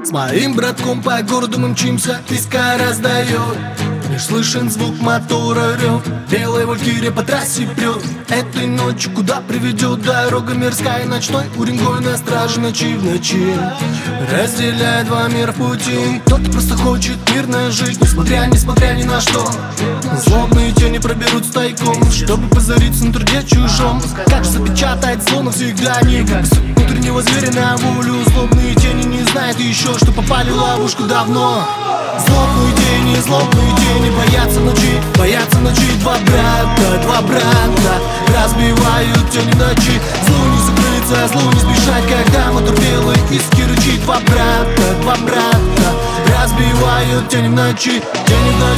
С моим братком по городу мы мчимся, писка раздает. Лишь слышен звук мотора, рев. Белая валькирия по трассе прет. Этой ночью куда приведет дорога мирская, ночной Уренгой на страже ночи в ночи. Разделяет два мира в пути. Кто-то просто хочет мирно жить, несмотря ни на что. Злобные тени проберутся тайком, чтобы позориться на труде чужом. Как же запечатать зло навсегда, не как внутреннего зверя на волю. Злобные тени не знают еще, что попали в ловушку давно. Злобные тени боятся ночи. Два брата разбивают тени ночи. Злу не закрыться, злу не сбежать, когда мотор белый иски рычит. Два брата разбивают тени в ночи. Тени в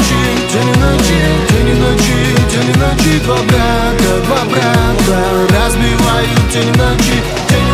ночи. Два брата разбивают тени в ночи. Тени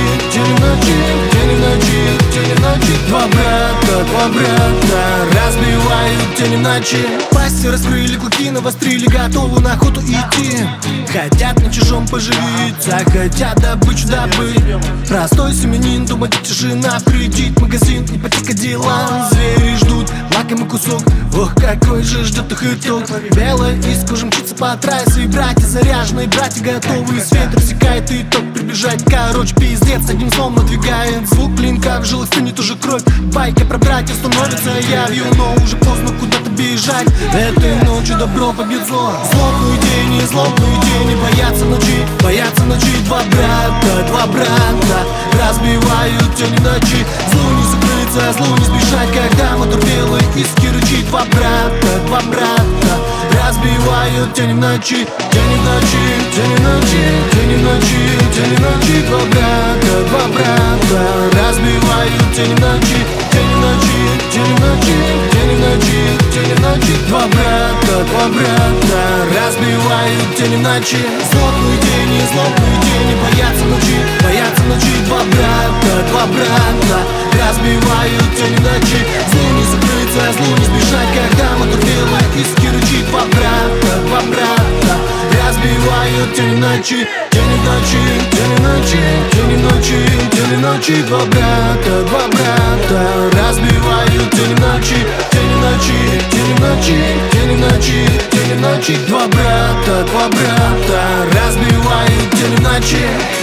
в ночи. Два брата разбивают тени в ночи. Пасти раскрыли, клыки навострили, готовы на охоту идти. Хотят на чужом поживиться, хотят добычу добыть. Простой семенин, дома тишина, в кредит, магазин, ипотека, дела. Звери ждут лакомый кусок, ох, какой же ждет их итог. Белая искра мчится по трассе, братья заряженные, братья готовые. Свет рассекает итог, прибежать, короче, пиздец, одним словом надвигает. Звук клинка в жилах стынет уже кровь. Байка про братьев становится явью, но уже поздно куда-то бежать. Этой ночью добро побьет зло. Злобные тени боятся ночи. Два брата разбивают тени ночи. Злу не закрыться, злу не сбежать, когда мотор белый иски рычит. Два брата разбивают тени в ночи. Тени в ночи. Два брата разбивают тени в ночи. Тени в ночи. Два брата разбивают тени в ночи. Злобные тени боятся ночи. Два брата разбивают тени в ночи. Злу не закрыться, злу не сбежать, когда мотор белый иски рычит. Два брата разбивают тени в ночи. Тени в ночи. Два брата разбивают тени в ночи. Тени в ночи. Два брата разбивают тени в ночи.